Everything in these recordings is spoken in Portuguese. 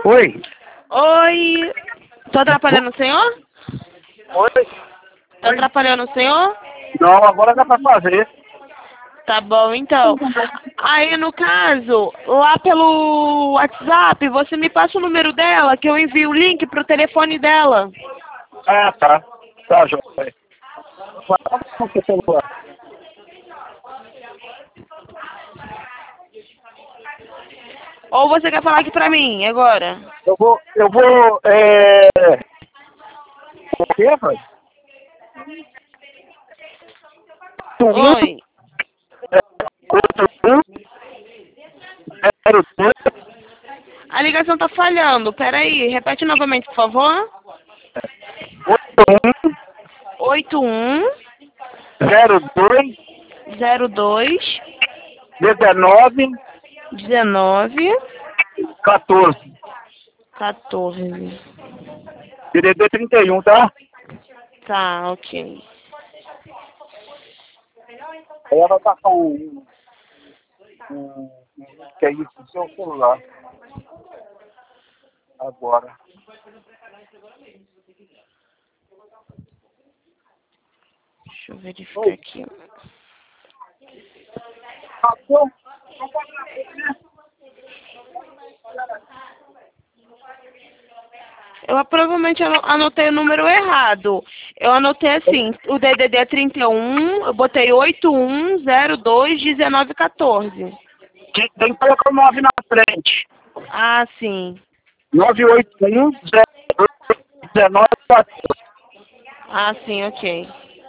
Oi. Oi. Tô atrapalhando o senhor? Oi. Tô atrapalhando o senhor? Não, agora dá pra fazer. Tá bom, então. Aí, no caso, lá pelo WhatsApp, você me passa o número dela, que eu envio o link pro telefone dela. Ah, tá. Tá, joia. Fala com o seu celular. Ou você quer falar aqui pra mim, agora? O quê, rapaz? Oi. 8102 A ligação tá falhando. Peraí, repete novamente, por favor. 81 02 02 19 19 14. 14. DDD 31, tá? Tá, ok. Aí ela vai passar que é isso, no seu celular. Agora. Deixa eu verificar aqui. Passou? Eu provavelmente anotei o número errado. Eu anotei assim, o DDD é 31, eu botei 81021914. Tem que colocar o 9 na frente. Ah, sim. 981 19 14. Ah, sim, ok.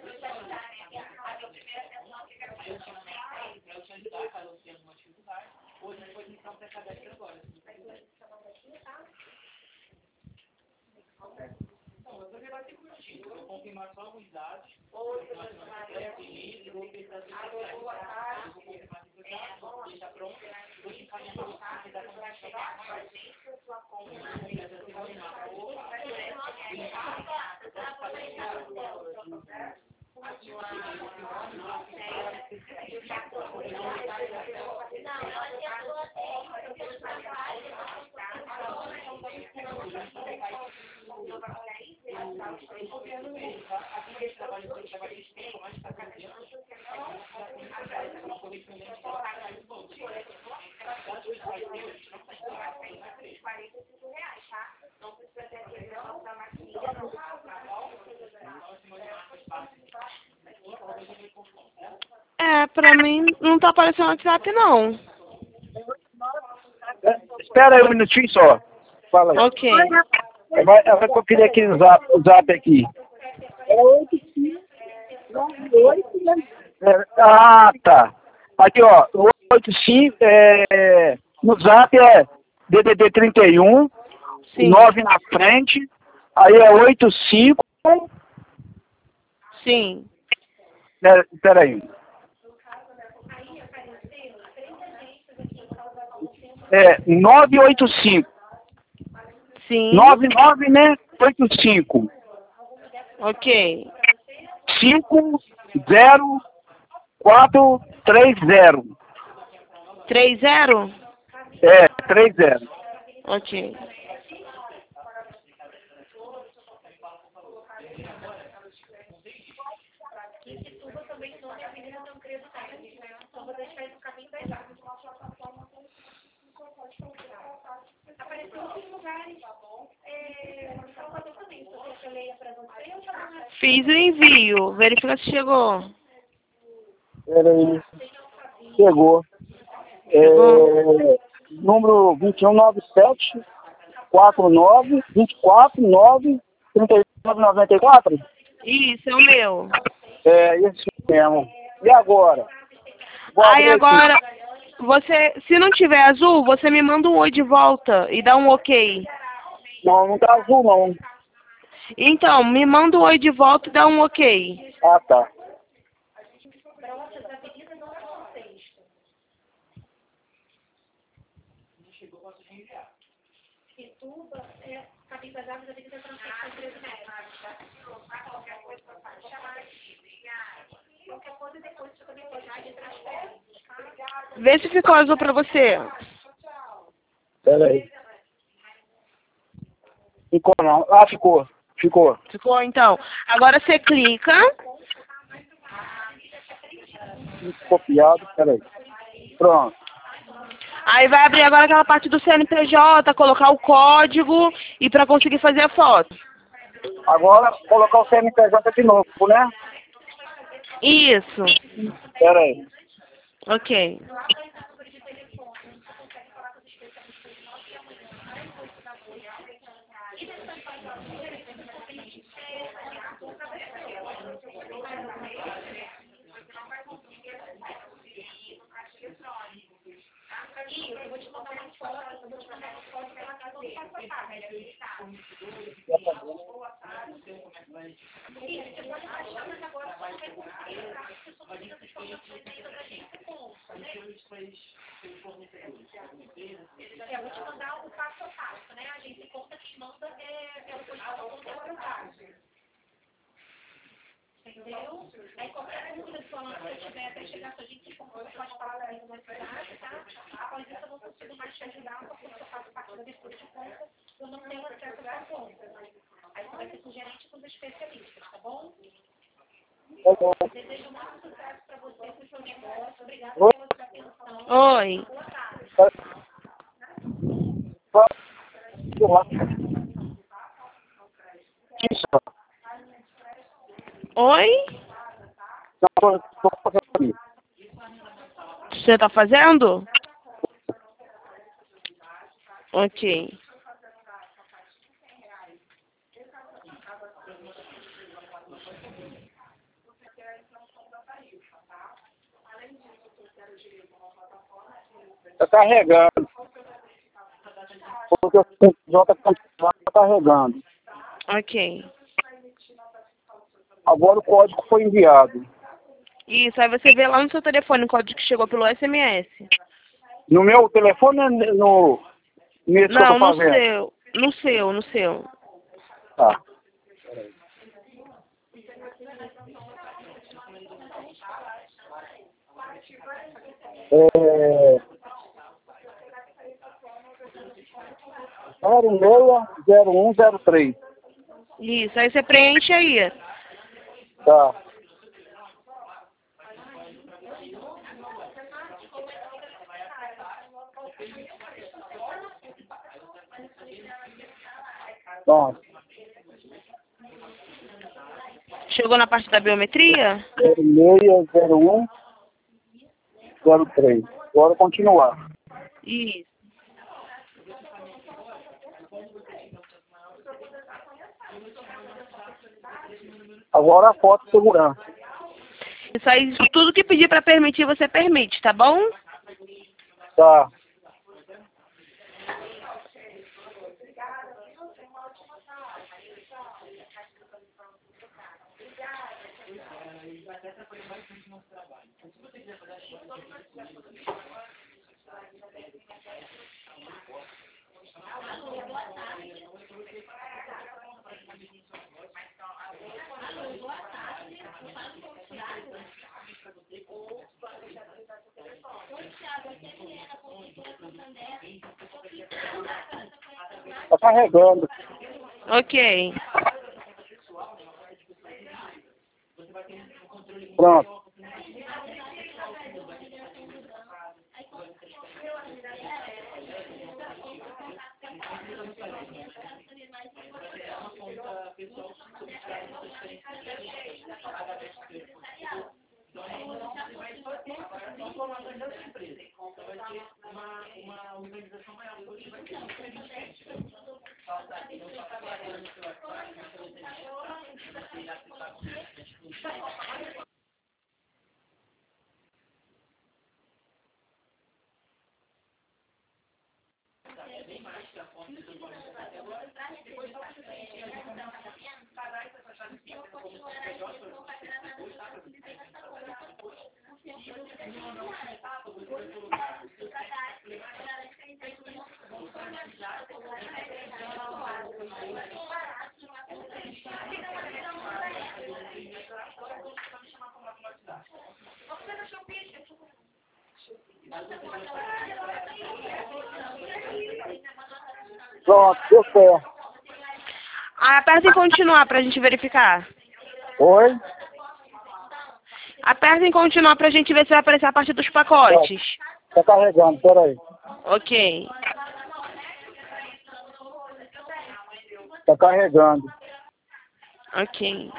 É, pra mim não tá aparecendo no WhatsApp, não. Espera aí um minutinho só. Fala aí. Ok. Vai conferir aqui o zap aqui. Ah, tá. Aqui, ó. 85, no zap é DDD 31, Sim. 9 na frente. Aí é 85. Sim. Espera aí. É 985. Sim. 99, né? 85. Ok. 50430. 30? É, 30. Ok. Fiz o envio. Verifica se chegou. Espera aí. Chegou. Número 2197 49 24 9 39 94. Isso, é o meu. É isso mesmo. E agora? Vou Aí abrir aqui. agora, se não tiver azul, você me manda um oi de volta e dá um ok. Não, não tá azul não. Então, me manda um oi de volta e dá um ok. Ah, tá. Vê se ficou azul pra você. Espera aí. Ficou não. Ah, ficou. Ficou. Ficou, então. Agora você clica. Copiado, peraí. Pronto. Aí vai abrir agora aquela parte do CNPJ, colocar o código e para conseguir fazer a foto. Agora, colocar o CNPJ de novo, né? Isso. Peraí. Ok. Oi. Isso. Oi? Tô fazendo aqui. Você tá fazendo? Ok. Tá carregando. Porque o CNPJ tá carregando. Ok. Agora o código foi enviado. Isso, aí você vê lá no seu telefone o código que chegou pelo SMS. No meu telefone ou nesse que eu tô Não, no fazendo? seu. No seu, no seu. Tá. É... 060103. Isso, aí você preenche aí. Tá. Pronto. Chegou na parte da biometria? 060103. Agora continuar. Isso. Agora a foto de segurança. Isso aí, tudo que pedir para permitir, você permite, tá bom? Tá. Tá carregando. Ok. Pronto. Pronto, deu certo. Aperta em continuar pra gente verificar. Oi? Aperta em continuar pra gente ver se vai aparecer a parte dos pacotes. Tá carregando, peraí. Ok. Tá carregando. Ok.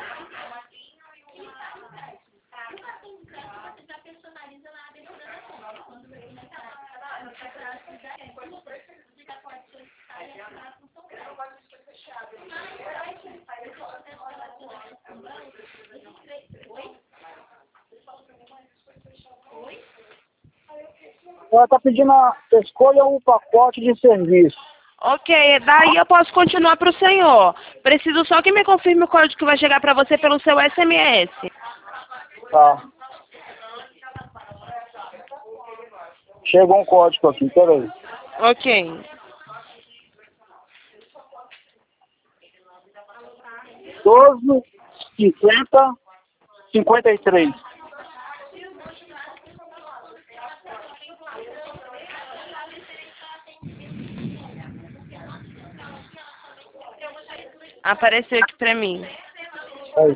Ela tá pedindo escolha um pacote de serviço. Ok, daí eu posso continuar para o senhor. Preciso só que me confirme o código que vai chegar para você pelo seu SMS. Tá. Chegou um código aqui, peraí. Ok. 12,50,53. Apareceu aqui para mim. Aí.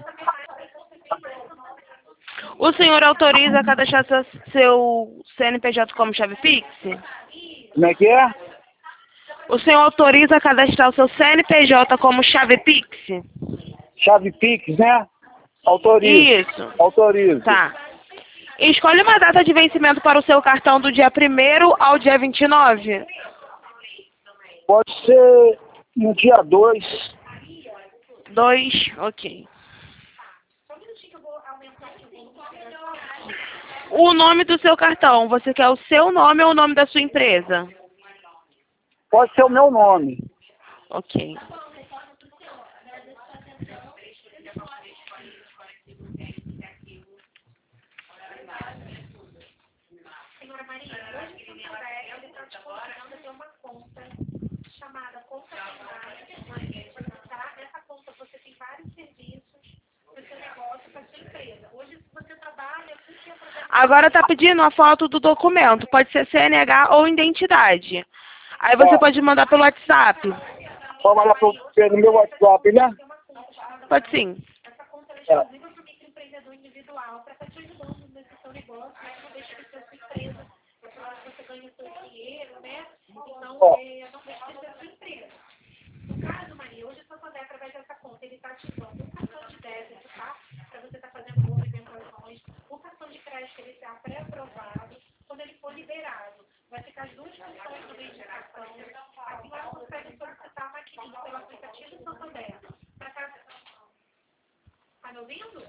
O senhor autoriza a cadastrar seu CNPJ como chave Pix? Como é que é? O senhor autoriza a cadastrar o seu CNPJ como chave Pix? Chave Pix, né? Autorizo. Isso. Autorizo. Tá. Escolha uma data de vencimento para o seu cartão do dia 1º ao dia 29. Pode ser no dia 2. 2, ok. O nome do seu cartão, você quer o seu nome ou o nome da sua empresa? Pode ser o meu nome. Ok. Senhora Maria, hoje em Santander, ele está te convidando a ter uma conta chamada Conta Primária, tá? Nessa conta você tem vários serviços para o seu negócio, para a sua empresa. Hoje, se você trabalha com que Agora tá pedindo a foto do documento. Pode ser CNH ou identidade. Aí você pode mandar pelo WhatsApp. Pode mandar pelo meu WhatsApp, né? Pode sim. essa conta é exclusiva para o microempreendedor individual, para estar te ajudando nesse seu negócio, né? Não deixe de ser sua empresa, é para que você ganhe o seu dinheiro, né? Então, não deixe de ser sua empresa. No caso, Maria, hoje o Santander, através dessa conta, ele está ativando um cartão de débito, tá? Para você estar fazendo movimentações. O cartão de crédito, ele está pré-aprovado. Quando ele for liberado, vai ficar as duas funções no meio de cartão. A senhora consegue solicitar a maquininha pelo aplicativo Santander. Para cá. Tá me ouvindo?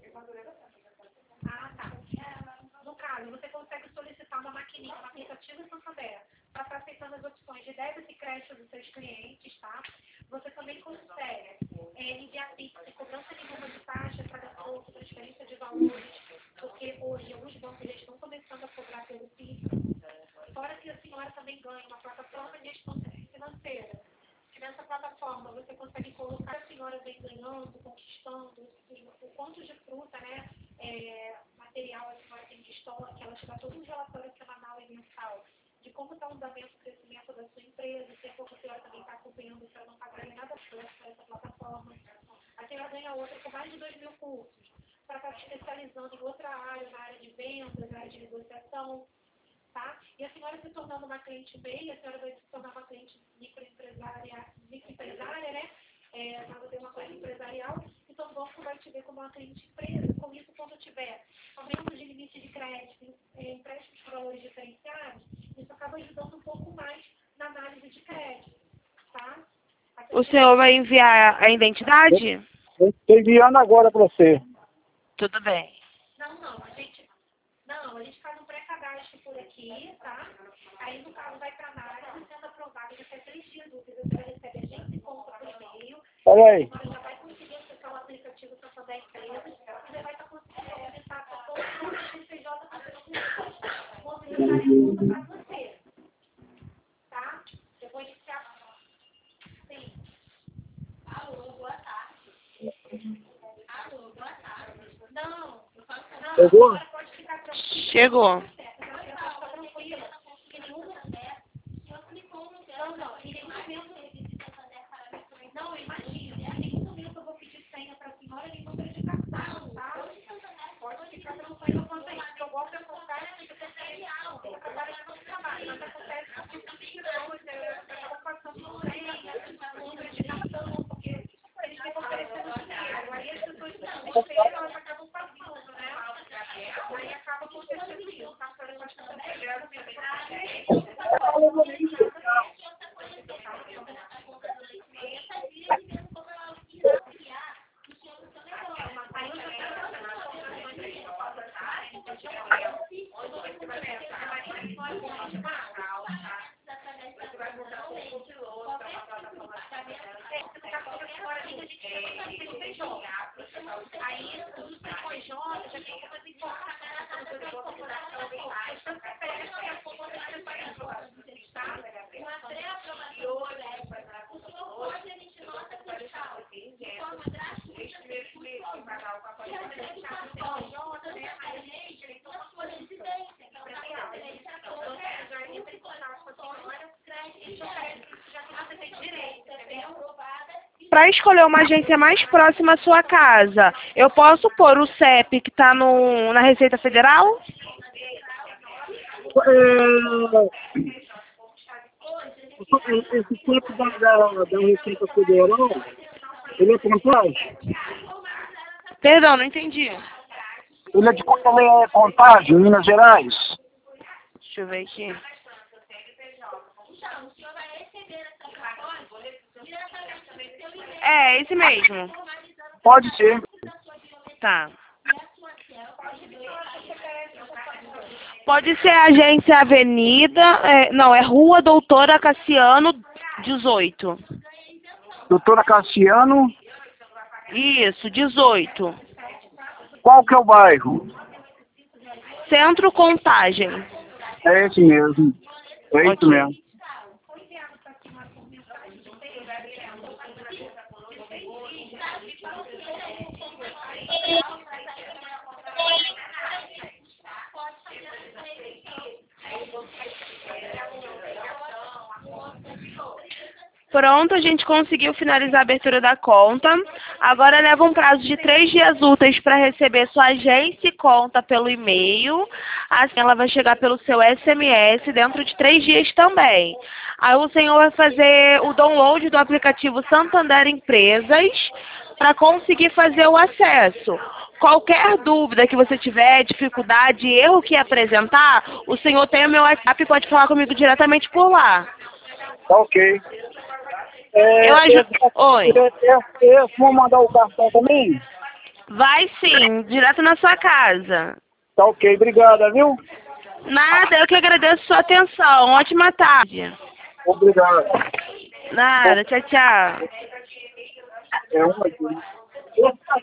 Ah, tá. No caso, você consegue solicitar uma maquininha no aplicativo Santander para estar aceitando as opções de débito e crédito dos seus clientes, tá? Você também consegue enviar Pix sem cobrança nenhuma de taxa, cadastro, transferência de valores, porque hoje alguns bancos já estão começando a cobrar pelo Pix. Fora que a senhora também ganha uma plataforma de gestão financeira. Que nessa plataforma você consegue colocar a senhora vem ganhando, conquistando, o quanto de fruta, né? Material a senhora tem de estoque, ela te dá todo um relatório semanal e mensal de como está o andamento, o crescimento da sua empresa, se a senhora também está acompanhando, se ela não está ganhando nada por essa plataforma. A senhora ganha outra com mais de 2.000 cursos para estar se especializando em outra área, na área de vendas, na área de negociação, tá? E a senhora se tornando uma cliente MEI, a senhora vai se tornar uma cliente microempresária, né? Vai ter uma cliente empresarial, então o banco vai te ver como uma cliente empresa. Com isso, quando tiver aumento de limite de crédito, empréstimos por valores diferenciados, isso acaba ajudando um pouco mais na análise de crédito, tá? O senhor vai enviar a identidade? Estou enviando agora para você. Tudo bem. Não, a gente faz um pré-cadastro por aqui, tá? Aí, no caso, vai para análise, sendo aprovado, daqui a 3 dias úteis, você vai receber a gente conta por e-mail. Peraí. Você já vai conseguir acessar o aplicativo para fazer a empresa e já vai estar conseguindo aumentar para todo o CNPJ para movimentar a conta para você, tá? Eu vou iniciar. Sim. Alô, boa tarde. Alô, boa tarde. Não, Chegou? agora pode ficar tranquilo. Chegou. Não, imagina. elas acabam passando, né? Aí acaba acontecendo isso. O cartório pode estar pegando, aí os depois jovens já tem que fazer Para escolher uma agência mais próxima à sua casa, eu posso pôr o CEP que está na Receita Federal? Esse tempo da Receita Federal, ele é contagem? Perdão, não entendi. Ele é contagem, Minas Gerais? Deixa eu ver aqui. É, esse mesmo. Pode ser. Tá. Pode ser a Agência Avenida, não, é Rua Doutora Cassiano 18. Doutora Cassiano, Isso, 18. qual que é o bairro? Centro Contagem. É esse mesmo. É isso Ok. mesmo. Pronto, a gente conseguiu finalizar a abertura da conta. Agora leva um prazo de 3 dias úteis para receber sua agência e conta pelo e-mail. Assim ela vai chegar pelo seu SMS dentro de 3 dias também. Aí o senhor vai fazer o download do aplicativo Santander Empresas para conseguir fazer o acesso. Qualquer dúvida que você tiver, dificuldade, erro que apresentar, o senhor tem o meu WhatsApp e pode falar comigo diretamente por lá. Tá ok. Oi. Vou mandar o cartão também? Vai sim, direto na sua casa. Tá ok, obrigada, viu? Nada, eu que agradeço sua atenção. Ótima tarde. Obrigado. Nada, tchau, tchau. É uma